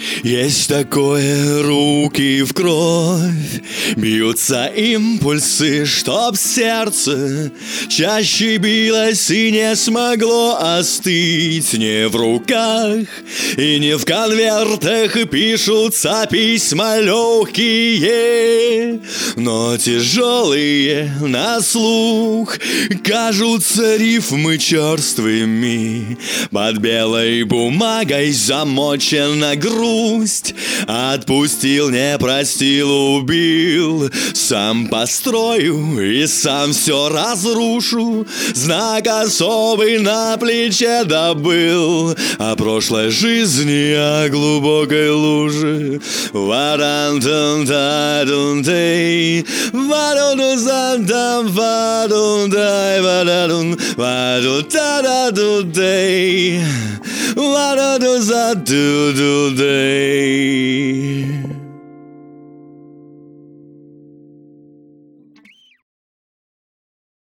Есть такое, руки в кровь, бьются импульсы, чтоб сердце чаще билось и не смогло остыть. Не в руках и не в конвертах пишутся письма легкие, но тяжелые на слух кажутся рифмы черствыми. Под белой бумагой замочена грусть. Отпустил, не простил, убил. Сам построю и сам все разрушу. Знак особый на плече добыл о прошлой жизни, о глубокой луже. Варантун-та-дун-дэй, варун-дун-зан-там, варун-дай, варун, варун-та-да-дун-дэй, варун-дун-зан-ту-дун-дэй.